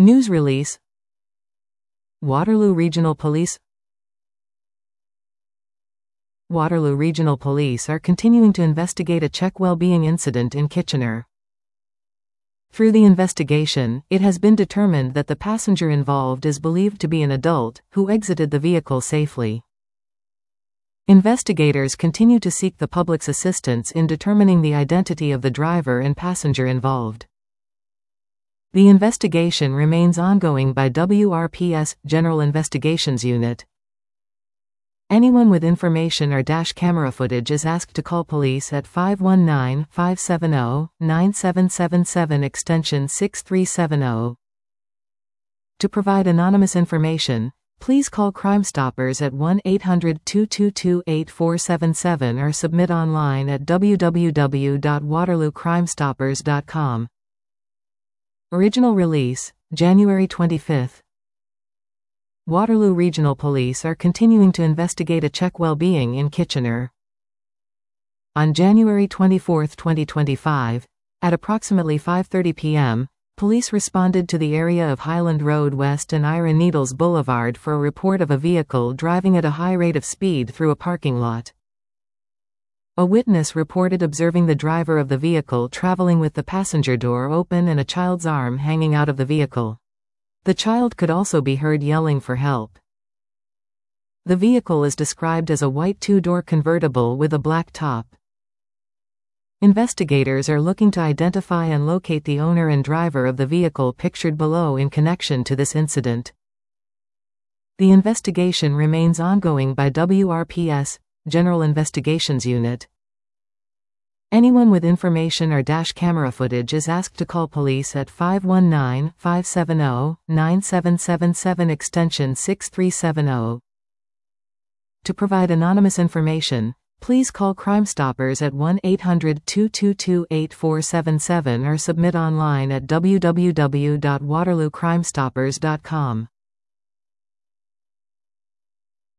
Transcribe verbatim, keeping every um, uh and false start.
News release. Waterloo Regional Police. Waterloo Regional Police are continuing to investigate a check well-being incident in Kitchener. Through the investigation, it has been determined that the passenger involved is believed to be an adult, who exited the vehicle safely. Investigators continue to seek the public's assistance in determining the identity of the driver and passenger involved. The investigation remains ongoing by W R P S, General Investigations Unit. Anyone with information or dash camera footage is asked to call police at five one nine, five seven zero, nine seven seven seven extension six three seven zero. To provide anonymous information, please call Crime Stoppers at one eight hundred, two two two, eight four seven seven or submit online at w w w dot waterloo crime stoppers dot com. Original release, January twenty-fifth. Waterloo Regional Police are continuing to investigate a check well-being in Kitchener. On January twenty-fourth, twenty twenty-five, at approximately five thirty p m, police responded to the area of Highland Road West and Ira Needles Boulevard for a report of a vehicle driving at a high rate of speed through a parking lot. A witness reported observing the driver of the vehicle traveling with the passenger door open and a child's arm hanging out of the vehicle. The child could also be heard yelling for help. The vehicle is described as a white two-door convertible with a black top. Investigators are looking to identify and locate the owner and driver of the vehicle pictured below in connection to this incident. The investigation remains ongoing by W R P S, General Investigations Unit. Anyone with information or dash camera footage is asked to call police at five one nine, five seven zero, nine seven seven seven extension six three seven zero. To provide anonymous information, please call Crime Stoppers at one eight hundred, two two two, eight four seven seven or submit online at w w w dot waterloo crime stoppers dot com.